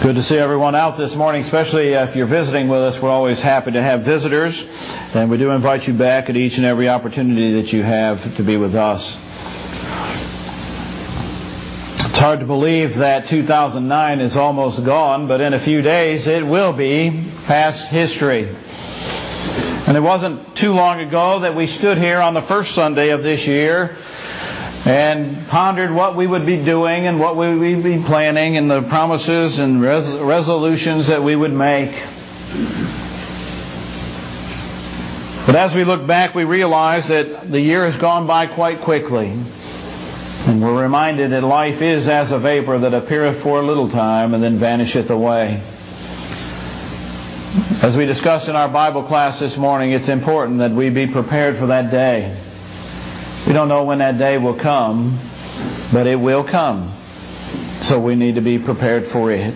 Good to see everyone out this morning, especially if you're visiting with us. We're always happy to have visitors, and we do invite you back at each and every opportunity that you have to be with us. It's hard to believe that 2009 is almost gone, but in a few days it will be past history. And it wasn't too long ago that we stood here on the first Sunday of this year and pondered what we would be doing and what we would be planning and the promises and resolutions that we would make. But as we look back, we realize that the year has gone by quite quickly. And we're reminded that life is as a vapor that appeareth for a little time and then vanisheth away. As we discussed in our Bible class this morning, it's important that we be prepared for that day. We don't know when that day will come, but it will come. So we need to be prepared for it.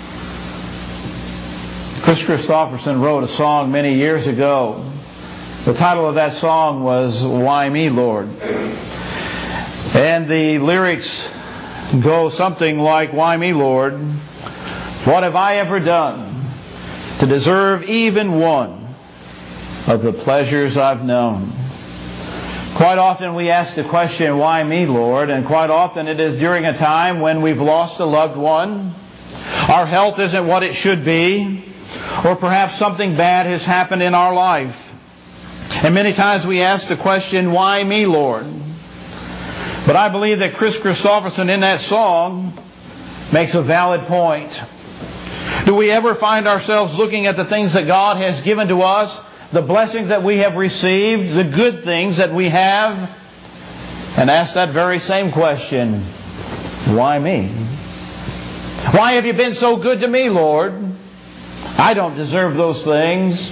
Kris Kristofferson wrote a song many years ago. The title of that song was "Why Me, Lord?" And the lyrics go something like, "Why me, Lord? What have I ever done to deserve even one of the pleasures I've known?" Quite often we ask the question, "Why me, Lord?" And quite often it is during a time when we've lost a loved one, our health isn't what it should be, or perhaps something bad has happened in our life. And many times we ask the question, "Why me, Lord?" But I believe that Kris Kristofferson in that song makes a valid point. Do we ever find ourselves looking at the things that God has given to us, the blessings that we have received, the good things that we have, and ask that very same question, "Why me? Why have you been so good to me, Lord? I don't deserve those things."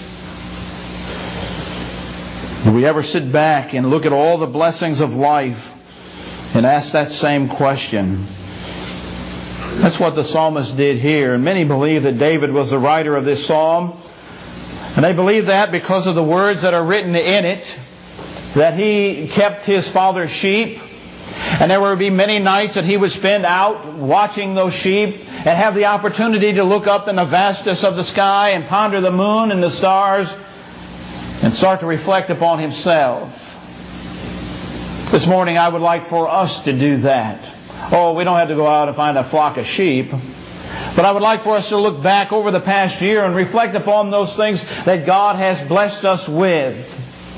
Do we ever sit back and look at all the blessings of life and ask that same question? That's what the psalmist did here. And many believe that David was the writer of this psalm. And they believe that because of the words that are written in it, that he kept his father's sheep. And there would be many nights that he would spend out watching those sheep and have the opportunity to look up in the vastness of the sky and ponder the moon and the stars and start to reflect upon himself. This morning I would like for us to do that. Oh, we don't have to go out and find a flock of sheep. But I would like for us to look back over the past year and reflect upon those things that God has blessed us with.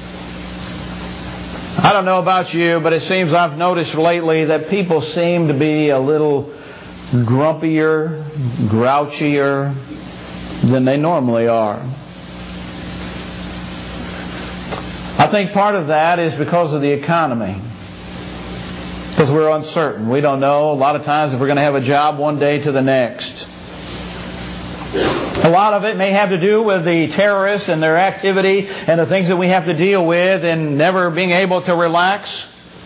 I don't know about you, but it seems I've noticed lately that people seem to be a little grumpier, grouchier than they normally are. I think part of that is because of the economy. Because we're uncertain. We don't know a lot of times if we're going to have a job one day to the next. A lot of it may have to do with the terrorists and their activity and the things that we have to deal with and never being able to relax.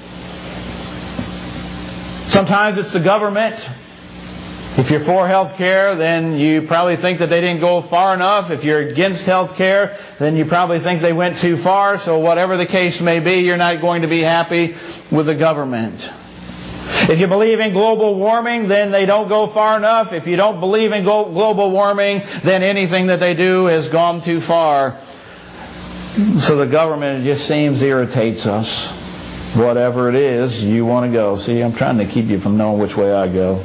Sometimes it's the government. If you're for health care, then you probably think that they didn't go far enough. If you're against health care, then you probably think they went too far. So whatever the case may be, you're not going to be happy with the government. If you believe in global warming, then they don't go far enough. If you don't believe in global warming, then anything that they do has gone too far. So the government, it just seems, irritates us. Whatever it is, you want to go. See, I'm trying to keep you from knowing which way I go.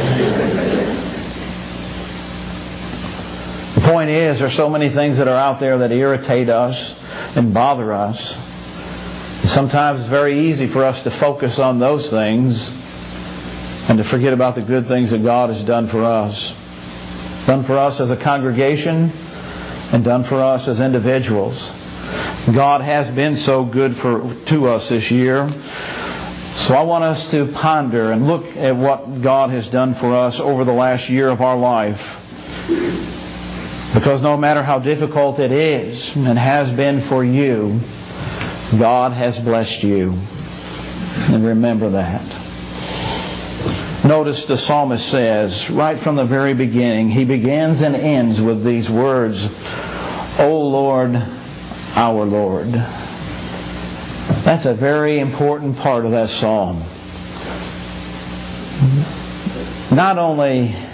The point is, there's so many things that are out there that irritate us and bother us. Sometimes it's very easy for us to focus on those things and to forget about the good things that God has done for us. Done for us as a congregation and done for us as individuals. God has been so good to us this year. So I want us to ponder and look at what God has done for us over the last year of our life. Because no matter how difficult it is and has been for you, God has blessed you. And remember that. Notice the psalmist says, right from the very beginning, he begins and ends with these words, "O Lord, our Lord." That's a very important part of that psalm. Not only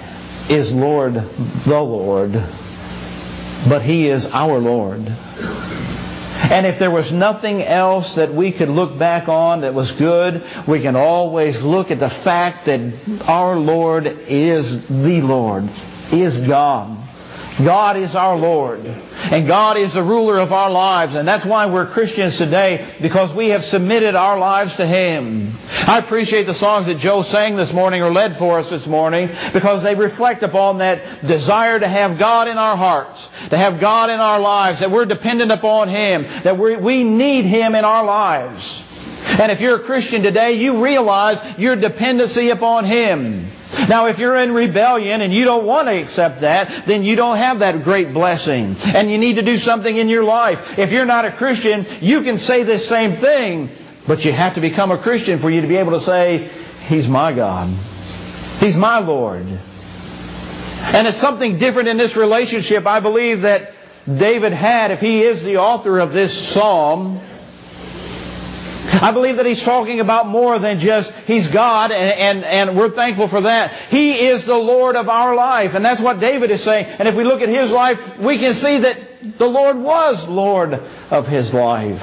is Lord the Lord, but He is our Lord. And if there was nothing else that we could look back on that was good, we can always look at the fact that our Lord is the Lord, is God. God is our Lord. And God is the ruler of our lives. And that's why we're Christians today, because we have submitted our lives to Him. I appreciate the songs that Joe sang this morning or led for us this morning, because they reflect upon that desire to have God in our hearts, to have God in our lives, that we're dependent upon Him, that we need Him in our lives. And if you're a Christian today, you realize your dependency upon Him. Now, if you're in rebellion and you don't want to accept that, then you don't have that great blessing. And you need to do something in your life. If you're not a Christian, you can say this same thing, but you have to become a Christian for you to be able to say, He's my God. He's my Lord. And it's something different in this relationship, I believe, that David had, if he is the author of this psalm. I believe that he's talking about more than just He's God, and we're thankful for that. He is the Lord of our life, and that's what David is saying. And if we look at his life, we can see that the Lord was Lord of his life.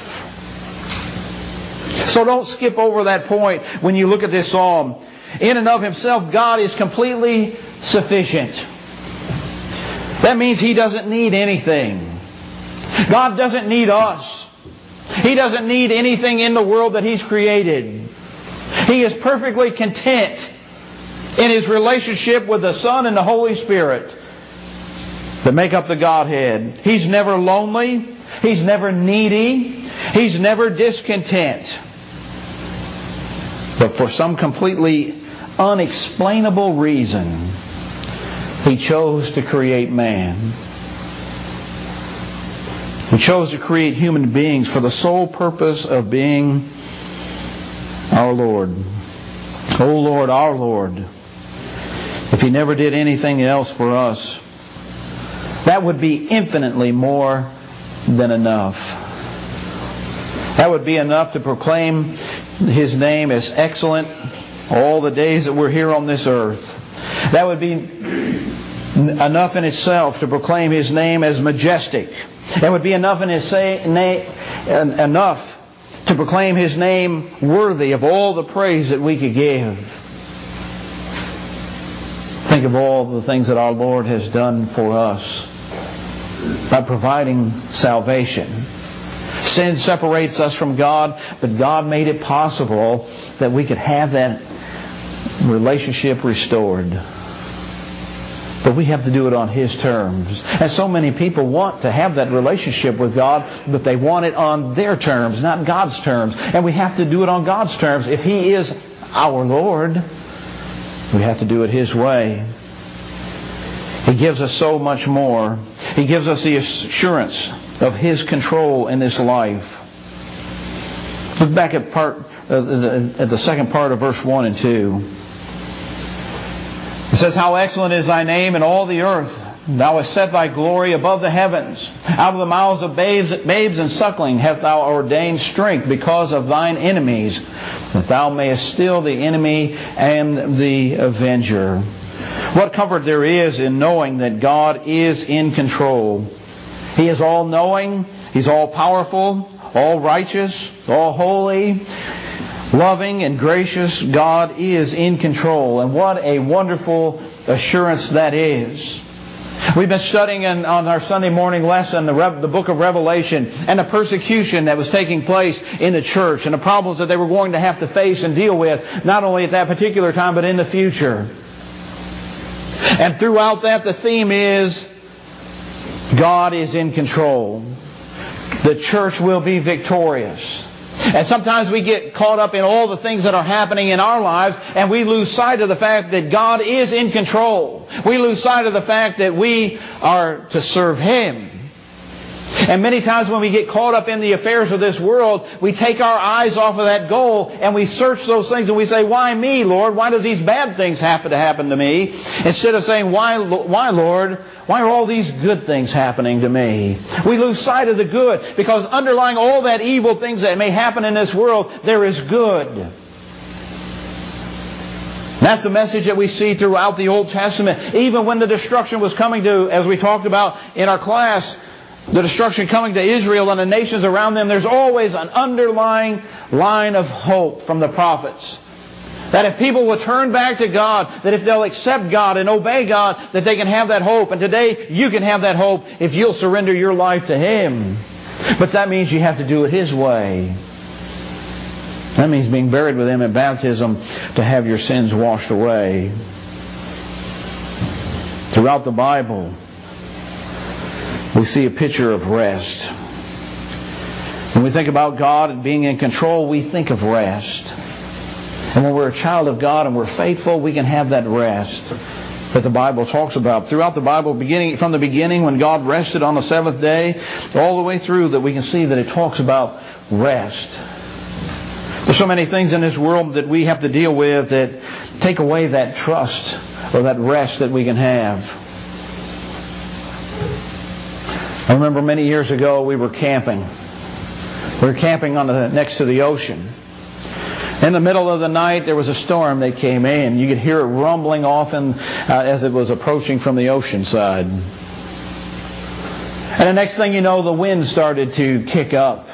So don't skip over that point when you look at this psalm. In and of Himself, God is completely sufficient. That means He doesn't need anything. God doesn't need us. He doesn't need anything in the world that He's created. He is perfectly content in His relationship with the Son and the Holy Spirit that make up the Godhead. He's never lonely. He's never needy. He's never discontent. But for some completely unexplainable reason, He chose to create man. He chose to create human beings for the sole purpose of being our Lord. Oh Lord, our Lord. If He never did anything else for us, that would be infinitely more than enough. That would be enough to proclaim His name as excellent all the days that we're here on this earth. That would be enough in itself to proclaim His name as majestic. That would be enough enough to proclaim His name worthy of all the praise that we could give. Think of all the things that our Lord has done for us by providing salvation. Sin separates us from God, but God made it possible that we could have that relationship restored. But we have to do it on His terms. And so many people want to have that relationship with God, but they want it on their terms, not God's terms. And we have to do it on God's terms. If He is our Lord, we have to do it His way. He gives us so much more. He gives us the assurance of His control in this life. Look back at the second part of verse 1 and 2. It says, How excellent is Thy name in all the earth. Thou hast set Thy glory above the heavens. Out of the mouths of babes and suckling hast Thou ordained strength because of Thine enemies, that Thou mayest still the enemy and the avenger. What comfort there is in knowing that God is in control. He is all-knowing. He's all-powerful, all-righteous, all-holy, loving and gracious. God is in control. And what a wonderful assurance that is. We've been studying on our Sunday morning lesson the book of Revelation and the persecution that was taking place in the church and the problems that they were going to have to face and deal with, not only at that particular time, but in the future. And throughout that, the theme is God is in control. The church will be victorious. And sometimes we get caught up in all the things that are happening in our lives, and we lose sight of the fact that God is in control. We lose sight of the fact that we are to serve Him. And many times when we get caught up in the affairs of this world, we take our eyes off of that goal and we search those things and we say, Why me, Lord? Why does these bad things happen to me? Instead of saying, Why, Lord? Why are all these good things happening to me? We lose sight of the good, because underlying all that evil things that may happen in this world, there is good. That's the message that we see throughout the Old Testament. Even when the destruction was coming to, as we talked about in our class, the destruction coming to Israel and the nations around them, there's always an underlying line of hope from the prophets. That if people will turn back to God, that if they'll accept God and obey God, that they can have that hope. And today you can have that hope if you'll surrender your life to Him. But that means you have to do it His way. That means being buried with Him in baptism to have your sins washed away. Throughout the Bible, we see a picture of rest. When we think about God and being in control, we think of rest. And when we're a child of God and we're faithful, we can have that rest that the Bible talks about. Throughout the Bible, from the beginning, when God rested on the seventh day, all the way through, that we can see that it talks about rest. There's so many things in this world that we have to deal with that take away that trust or that rest that we can have. I remember many years ago we were camping. We were camping next to the ocean. In the middle of the night there was a storm that came in. You could hear it rumbling off as it was approaching from the ocean side. And the next thing you know, the wind started to kick up.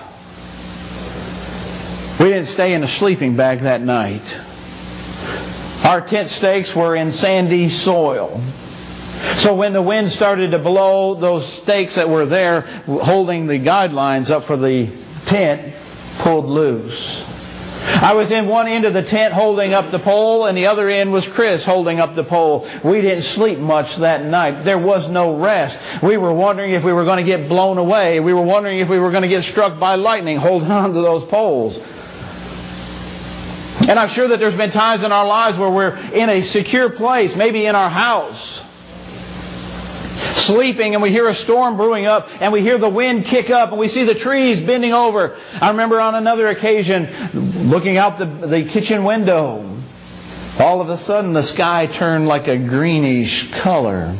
We didn't stay in a sleeping bag that night. Our tent stakes were in sandy soil. So when the wind started to blow, those stakes that were there holding the guidelines up for the tent pulled loose. I was in one end of the tent holding up the pole, and the other end was Chris holding up the pole. We didn't sleep much that night. There was no rest. We were wondering if we were going to get blown away. We were wondering if we were going to get struck by lightning holding on to those poles. And I'm sure that there's been times in our lives where we're in a secure place, maybe in our house, sleeping, and we hear a storm brewing up, and we hear the wind kick up, and we see the trees bending over. I remember on another occasion, looking out the kitchen window, all of a sudden the sky turned like a greenish color.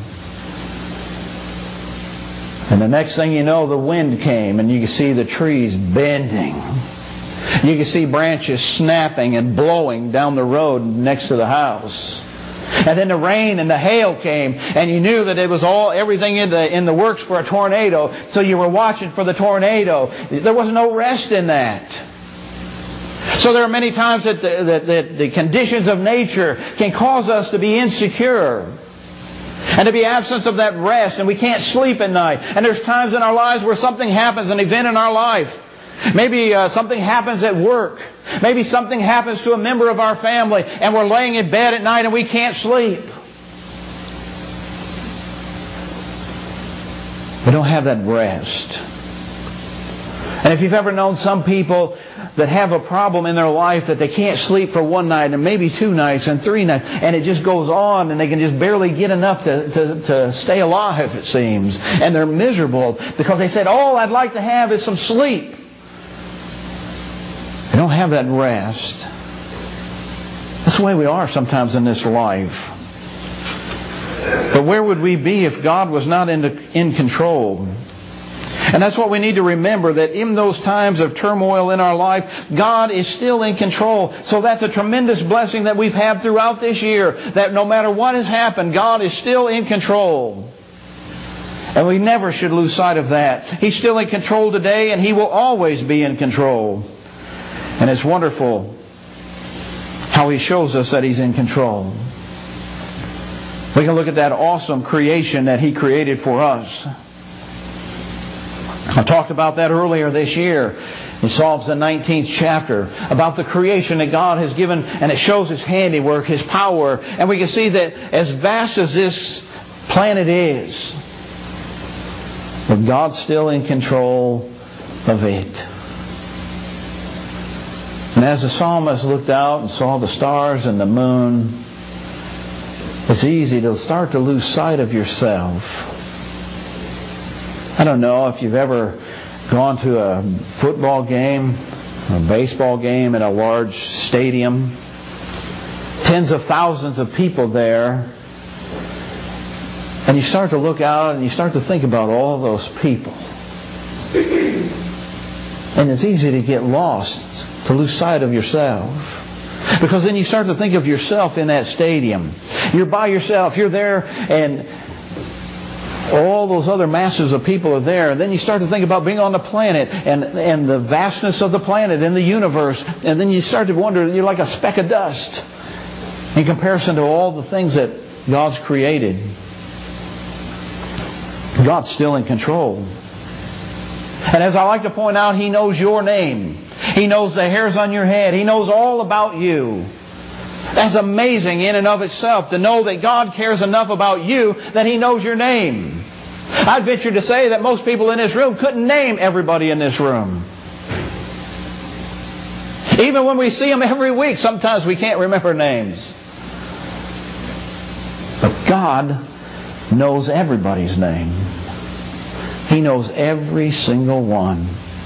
And the next thing you know, the wind came, and you can see the trees bending. You can see branches snapping and blowing down the road next to the house. And then the rain and the hail came, and you knew that it was everything in the works for a tornado. So you were watching for the tornado. There was no rest in that. So there are many times that the conditions of nature can cause us to be insecure and to be absence of that rest, and we can't sleep at night. And there's times in our lives where something happens, an event in our life. Maybe something happens at work. Maybe something happens to a member of our family, and we're laying in bed at night and we can't sleep. We don't have that rest. And if you've ever known some people that have a problem in their life that they can't sleep for one night and maybe 2 nights and 3 nights, and it just goes on, and they can just barely get enough to stay alive, it seems. And they're miserable because they said, all I'd like to have is some sleep. They don't have that rest. That's the way we are sometimes in this life. But where would we be if God was not in control? And that's what we need to remember, that in those times of turmoil in our life, God is still in control. So that's a tremendous blessing that we've had throughout this year, that no matter what has happened, God is still in control. And we never should lose sight of that. He's still in control today, and He will always be in control. And it's wonderful how He shows us that He's in control. We can look at that awesome creation that He created for us. I talked about that earlier this year in Psalms the 19th chapter, about the creation that God has given, and it shows His handiwork, His power. And we can see that as vast as this planet is, but God's still in control of it. And as the psalmist looked out and saw the stars and the moon, it's easy to start to lose sight of yourself. I don't know if you've ever gone to a football game, a baseball game at a large stadium. Tens of thousands of people there. And you start to look out and you start to think about all those people. And it's easy to get lost, to lose sight of yourself. Because then you start to think of yourself in that stadium. You're by yourself. You're there and all those other masses of people are there. And then you start to think about being on the planet and the vastness of the planet and the universe. And then you start to wonder, you're like a speck of dust in comparison to all the things that God's created. God's still in control. And as I like to point out, He knows your name. He knows the hairs on your head. He knows all about you. That's amazing in and of itself, to know that God cares enough about you that He knows your name. I'd venture to say that most people in this room couldn't name everybody in this room. Even when we see them every week, sometimes we can't remember names. But God knows everybody's name. He knows every single one.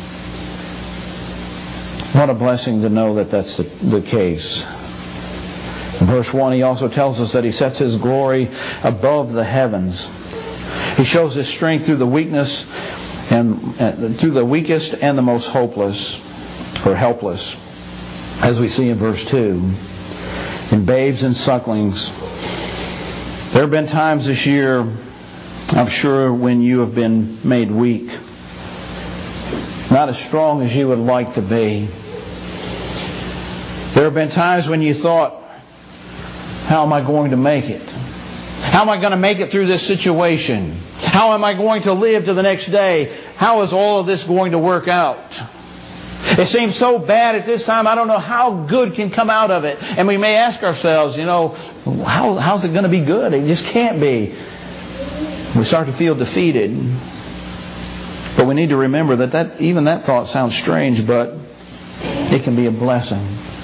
What a blessing to know that that's the case. In verse 1, He also tells us that He sets His glory above the heavens. He shows His strength through the weakness and through the weakest and the most hopeless or helpless, as we see in verse 2. In babes and sucklings. There have been times this year, I'm sure, when you have been made weak, not as strong as you would like to be. There have been times when you thought, how am I going to make it? How am I going to make it through this situation? How am I going to live to the next day? How is all of this going to work out? It seems so bad at this time, I don't know how good can come out of it. And we may ask ourselves, how's it going to be good? It just can't be. We start to feel defeated. But we need to remember that even that thought sounds strange, but it can be a blessing.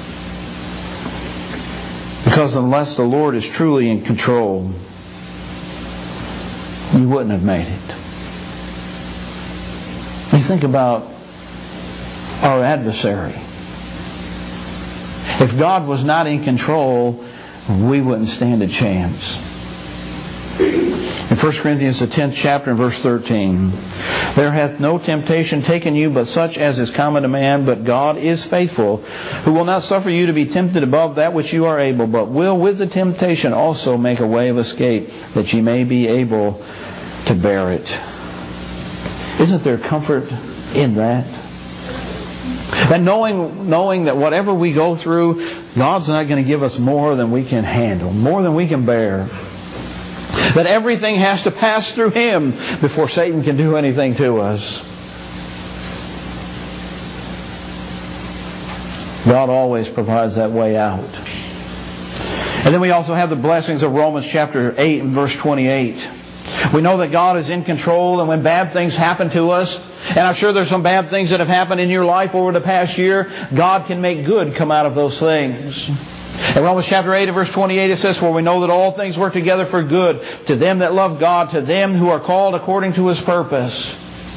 Because unless the Lord is truly in control, you wouldn't have made it. You think about our adversary. If God was not in control, we wouldn't stand a chance. In 1 Corinthians the 10th chapter and verse 13, there hath no temptation taken you but such as is common to man, but God is faithful, who will not suffer you to be tempted above that which you are able, but will with the temptation also make a way of escape, that ye may be able to bear it. Isn't there comfort in that? And knowing that whatever we go through, God's not going to give us more than we can handle, more than we can bear. That everything has to pass through Him before Satan can do anything to us. God always provides that way out. And then we also have the blessings of Romans chapter 8 and verse 28. We know that God is in control, and when bad things happen to us, and I'm sure there's some bad things that have happened in your life over the past year, God can make good come out of those things. In Romans chapter 8 and verse 28 it says, for we know that all things work together for good to them that love God, to them who are called according to His purpose.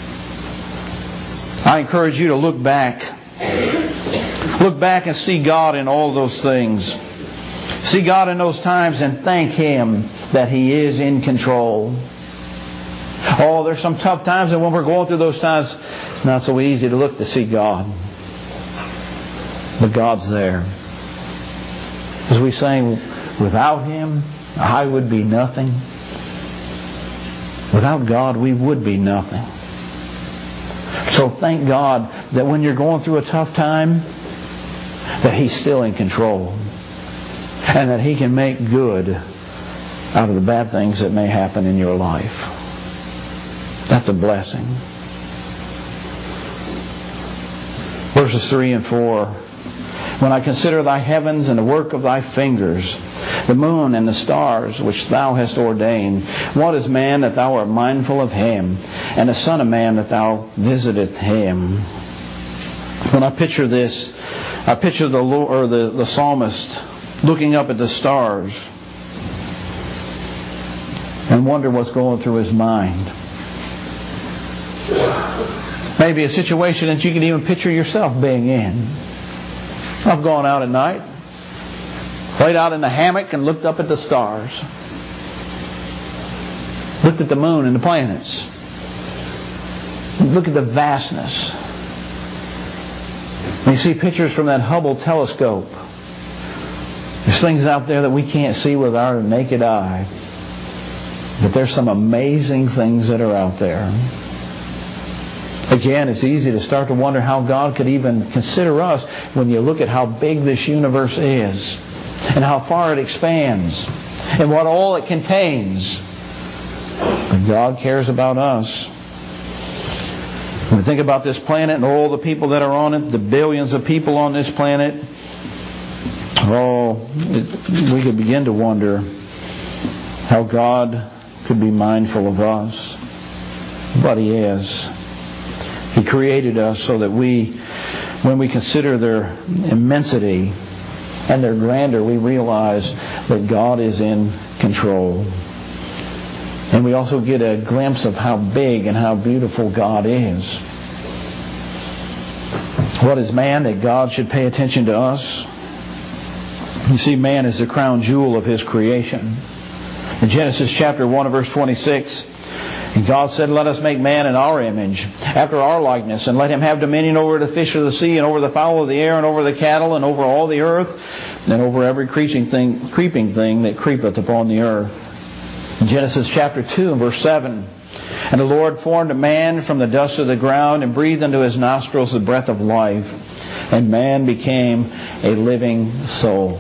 I encourage you to look back. Look back and see God in all those things. See God in those times and thank Him that He is in control. Oh, there's some tough times, and when we're going through those times, it's not so easy to look to see God. But God's there. As we sang, without Him, I would be nothing. Without God, we would be nothing. So thank God that when you're going through a tough time, that He's still in control. And that He can make good out of the bad things that may happen in your life. That's a blessing. Verses 3 and 4. When I consider Thy heavens and the work of Thy fingers, the moon and the stars which Thou hast ordained, what is man that Thou art mindful of him, and the son of man that Thou visiteth him? When I picture this, I picture the psalmist looking up at the stars and wonder what's going through his mind. Maybe a situation that you can even picture yourself being in. I've gone out at night, laid out in the hammock and looked up at the stars. Looked at the moon and the planets. Look at the vastness. And you see pictures from that Hubble telescope There's things out there that we can't see with our naked eye. But there's some amazing things that are out there. Again, it's easy to start to wonder how God could even consider us when you look at how big this universe is and how far it expands and what all it contains. But God cares about us. When we think about this planet and all the people that are on it, the billions of people on this planet, we could begin to wonder how God could be mindful of us. But He is. He created us so that when we consider their immensity and their grandeur, we realize that God is in control. And we also get a glimpse of how big and how beautiful God is. What is man that God should pay attention to us? You see, man is the crown jewel of His creation. In Genesis chapter 1 verse 26, and God said, "Let us make man in our image, after our likeness, and let him have dominion over the fish of the sea, and over the fowl of the air, and over the cattle, and over all the earth, and over every creeping thing that creepeth upon the earth." In Genesis chapter 2 and verse 7, "And the Lord formed a man from the dust of the ground, and breathed into his nostrils the breath of life, and man became a living soul."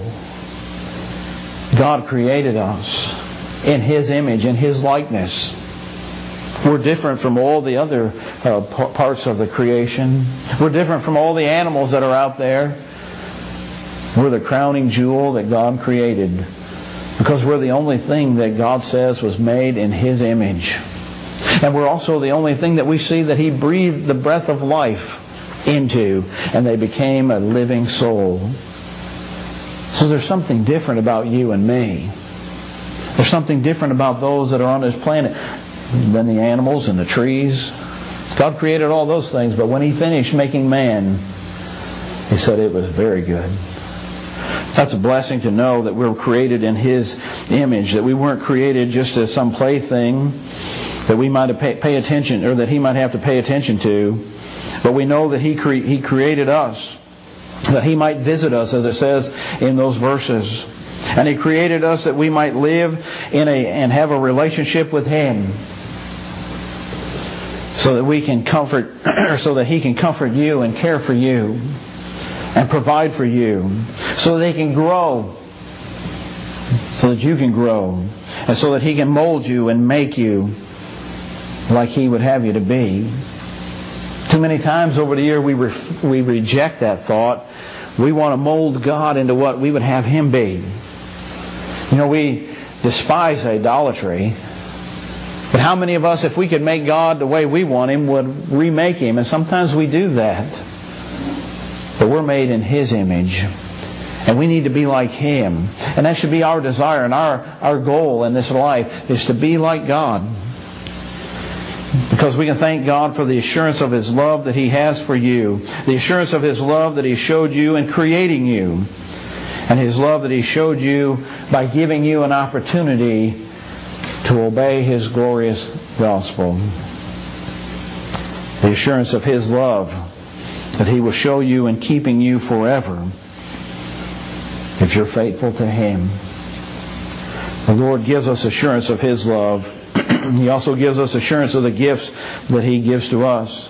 God created us in His image, in His likeness. We're different from all the other parts of the creation. We're different from all the animals that are out there. We're the crowning jewel that God created because we're the only thing that God says was made in His image. And we're also the only thing that we see that He breathed the breath of life into, and they became a living soul. So there's something different about you and me. There's something different about those that are on this planet than the animals and the trees. God created all those things, but when He finished making man, He said it was very good. That's a blessing to know that we're created in His image, that we weren't created just as some plaything that we might pay attention, or that He might have to pay attention to, but we know that He created us, that He might visit us, as it says in those verses. And He created us that we might live and have a relationship with Him, so that we can so that He can comfort you and care for you and provide for you, so that He can grow, so that you can grow, and so that He can mold you and make you like He would have you to be. Too many times over the year we reject that thought. We want to mold God into what we would have Him be. You know, we despise idolatry. But how many of us, if we could make God the way we want Him, would remake Him? And sometimes we do that. But we're made in His image. And we need to be like Him. And that should be our desire and our goal in this life, is to be like God. Because we can thank God for the assurance of His love that He has for you. The assurance of His love that He showed you in creating you. And His love that He showed you by giving you an opportunity to obey His glorious gospel. The assurance of His love that He will show you in keeping you forever if you're faithful to Him. The Lord gives us assurance of His love. He also gives us assurance of the gifts that He gives to us.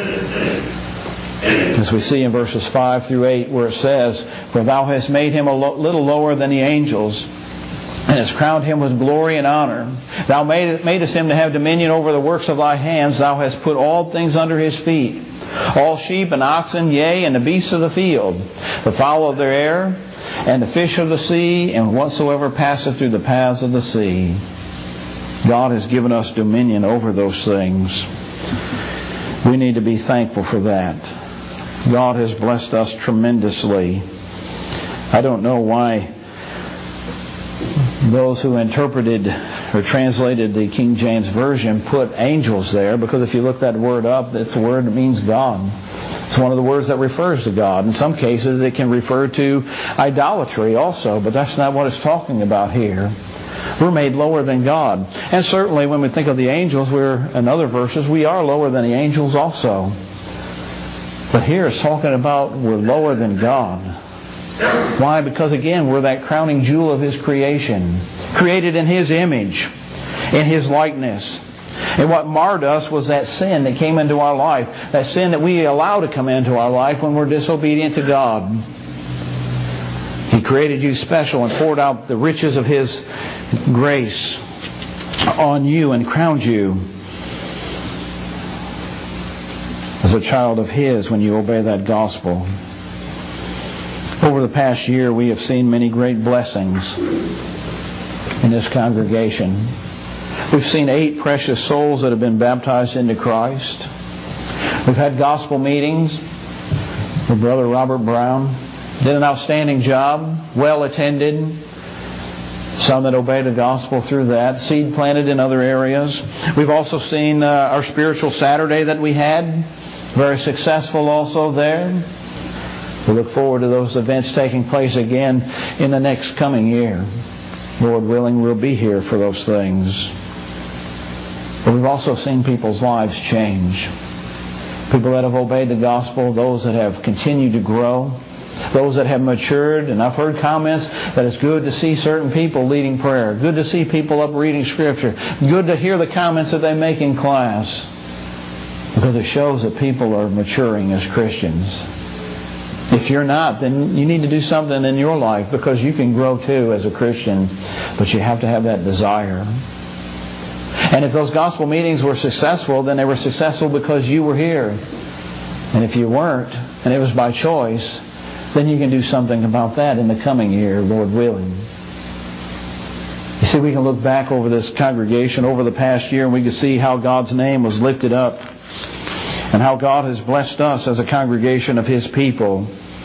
As we see in verses 5 through 8, where it says, "For Thou hast made Him a little lower than the angels, and hast crowned Him with glory and honor. Thou madest Him to have dominion over the works of Thy hands. Thou hast put all things under His feet, all sheep and oxen, yea, and the beasts of the field, the fowl of the air, and the fish of the sea, and whatsoever passeth through the paths of the sea." God has given us dominion over those things. We need to be thankful for that. God has blessed us tremendously. I don't know why those who interpreted or translated the King James Version put angels there, because if you look that word up, it's a word that means God. It's one of the words that refers to God. In some cases it can refer to idolatry also, but that's not what it's talking about here. We're made lower than God. And certainly when we think of the angels, in other verses, we are lower than the angels also. But here it's talking about we're lower than God. Why? Because again, we're that crowning jewel of His creation, created in His image, in His likeness. And what marred us was that sin that came into our life, that sin that we allow to come into our life when we're disobedient to God. He created you special and poured out the riches of His grace on you and crowned you as a child of His when you obey that gospel. Over the past year, we have seen many great blessings in this congregation. We've seen 8 precious souls that have been baptized into Christ. We've had gospel meetings with Brother Robert Brown. Did an outstanding job, well attended. Some that obeyed the gospel through that. Seed planted in other areas. We've also seen our spiritual Saturday that we had. Very successful also there. We look forward to those events taking place again in the next coming year. Lord willing, we'll be here for those things. But we've also seen people's lives change. People that have obeyed the gospel, those that have continued to grow, those that have matured. And I've heard comments that it's good to see certain people leading prayer, good to see people up reading Scripture, good to hear the comments that they make in class, because it shows that people are maturing as Christians. If you're not, then you need to do something in your life, because you can grow too as a Christian, but you have to have that desire. And if those gospel meetings were successful, then they were successful because you were here. And if you weren't, and it was by choice, then you can do something about that in the coming year, Lord willing. You see, we can look back over this congregation over the past year, and we can see how God's name was lifted up and how God has blessed us as a congregation of His people.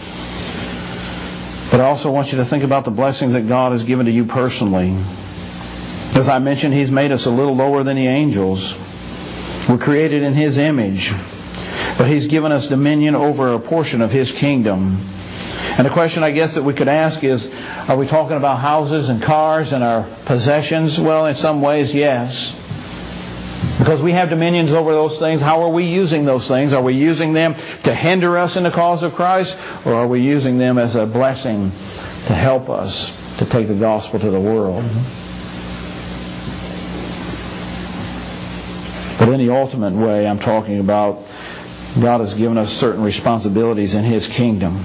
But I also want you to think about the blessings that God has given to you personally. As I mentioned, He's made us a little lower than the angels. We're created in His image. But He's given us dominion over a portion of His kingdom. And the question I guess that we could ask is, are we talking about houses and cars and our possessions? Well, in some ways, yes. Because we have dominions over those things. How are we using those things? Are we using them to hinder us in the cause of Christ? Or are we using them as a blessing to help us to take the gospel to the world? But in the ultimate way, I'm talking about God has given us certain responsibilities in His kingdom.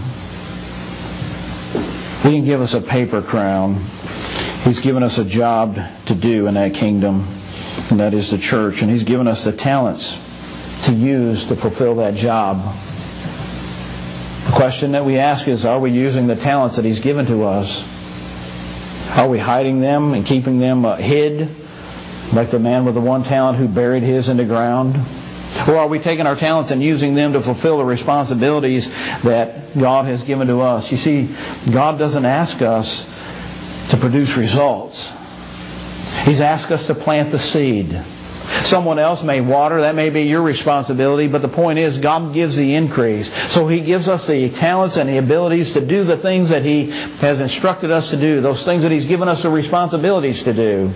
He didn't give us a paper crown. He's given us a job to do in that kingdom, and that is the church. And He's given us the talents to use to fulfill that job. The question that we ask is, are we using the talents that He's given to us? Are we hiding them and keeping them hid, like the man with the 1 talent who buried his in the ground? Or are we taking our talents and using them to fulfill the responsibilities that God has given to us? You see, God doesn't ask us to produce results. He's asked us to plant the seed. Someone else may water. That may be your responsibility. But the point is, God gives the increase. So He gives us the talents and the abilities to do the things that He has instructed us to do. Those things that He's given us the responsibilities to do.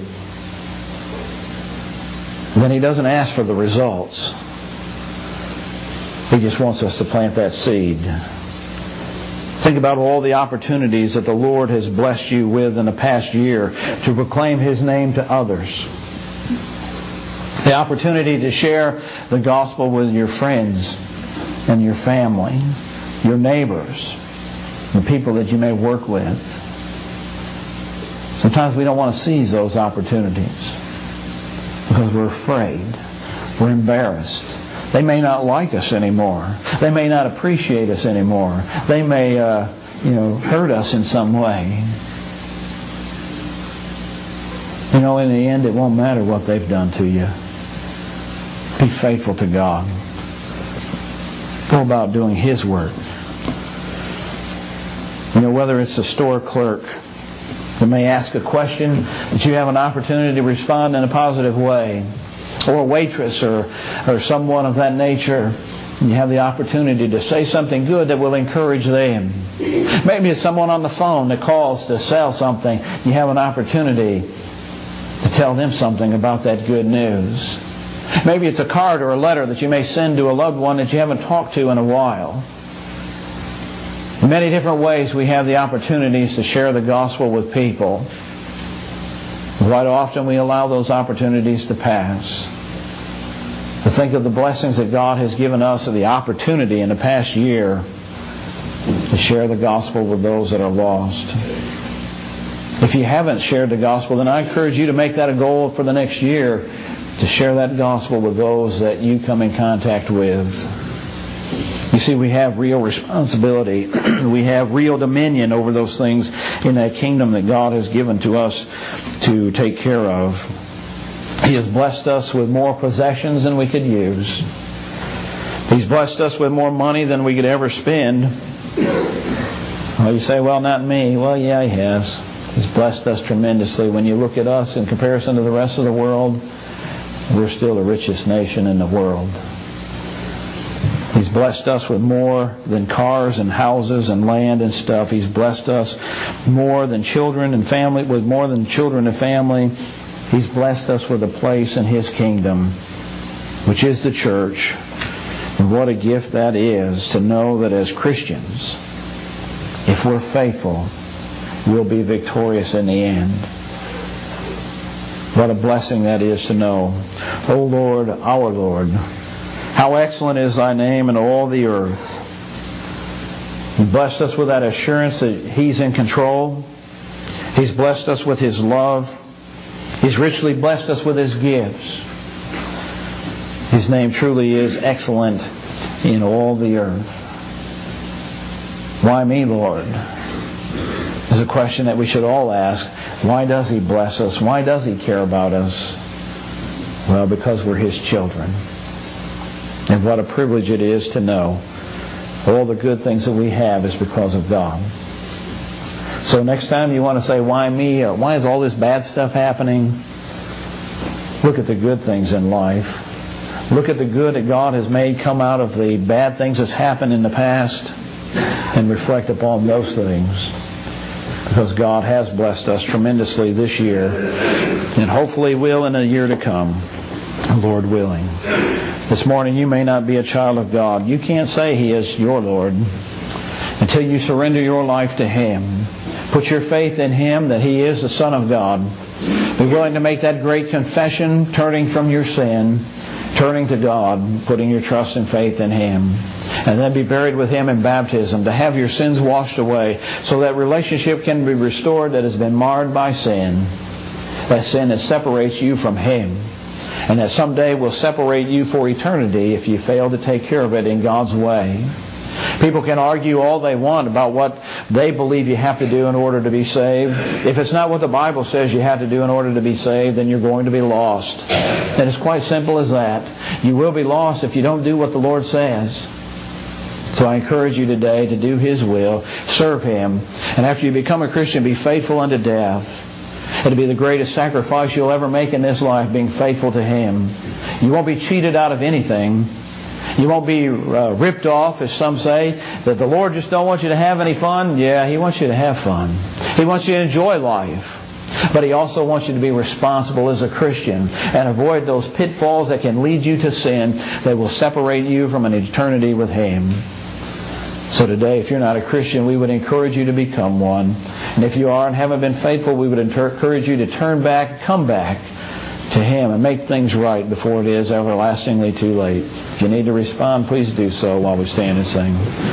Then He doesn't ask for the results. He just wants us to plant that seed. Think about all the opportunities that the Lord has blessed you with in the past year to proclaim His name to others. The opportunity to share the gospel with your friends and your family, your neighbors, the people that you may work with. Sometimes we don't want to seize those opportunities because we're afraid. We're embarrassed. They may not like us anymore. They may not appreciate us anymore. They may, hurt us in some way. You know, in the end, it won't matter what they've done to you. Be faithful to God. Go about doing His work. You know, whether it's a store clerk that may ask a question that you have an opportunity to respond in a positive way, or a waitress or someone of that nature, you have the opportunity to say something good that will encourage them. Maybe it's someone on the phone that calls to sell something. You have an opportunity to tell them something about that good news. Maybe it's a card or a letter that you may send to a loved one that you haven't talked to in a while. In many different ways we have the opportunities to share the gospel with people. Quite often we allow those opportunities to pass. To think of the blessings that God has given us of the opportunity in the past year to share the gospel with those that are lost. If you haven't shared the gospel, then I encourage you to make that a goal for the next year, to share that gospel with those that you come in contact with. You see, we have real responsibility. We have real dominion over those things in that kingdom that God has given to us to take care of. He has blessed us with more possessions than we could use. He's blessed us with more money than we could ever spend. Well, you say, well, not me. Well, yeah, He has. He's blessed us tremendously. When you look at us in comparison to the rest of the world, we're still the richest nation in the world. He's blessed us with more than cars and houses and land and stuff. He's blessed us more than children and family, with more than children and family. He's blessed us with a place in His kingdom, which is the church. And what a gift that is to know that as Christians, if we're faithful, we'll be victorious in the end. What a blessing that is to know. O Lord, our Lord, how excellent is Thy name in all the earth. He blessed us with that assurance that He's in control. He's blessed us with His love. He's richly blessed us with His gifts. His name truly is excellent in all the earth. Why me, Lord? Is a question that we should all ask. Why does He bless us? Why does He care about us? Well, because we're His children. And what a privilege it is to know all the good things that we have is because of God. So next time you want to say, why me? Or why is all this bad stuff happening? Look at the good things in life. Look at the good that God has made come out of the bad things that's happened in the past and reflect upon those things. Because God has blessed us tremendously this year and hopefully will in a year to come, Lord willing. This morning you may not be a child of God. You can't say He is your Lord until you surrender your life to Him. Put your faith in Him that He is the Son of God. Be willing to make that great confession, turning from your sin, turning to God, putting your trust and faith in Him. And then be buried with Him in baptism to have your sins washed away so that relationship can be restored that has been marred by sin. That sin that separates you from Him. And that someday will separate you for eternity if you fail to take care of it in God's way. People can argue all they want about what they believe you have to do in order to be saved. If it's not what the Bible says you have to do in order to be saved, then you're going to be lost. And it's quite simple as that. You will be lost if you don't do what the Lord says. So I encourage you today to do His will, serve Him, and after you become a Christian, be faithful unto death. It'll be the greatest sacrifice you'll ever make in this life, being faithful to Him. You won't be cheated out of anything. You won't be ripped off, as some say, that the Lord just don't want you to have any fun. Yeah, He wants you to have fun. He wants you to enjoy life. But He also wants you to be responsible as a Christian and avoid those pitfalls that can lead you to sin that will separate you from an eternity with Him. So today, if you're not a Christian, we would encourage you to become one. And if you are and haven't been faithful, we would encourage you to turn back, come back to Him and make things right before it is everlastingly too late. If you need to respond, please do so while we stand and sing.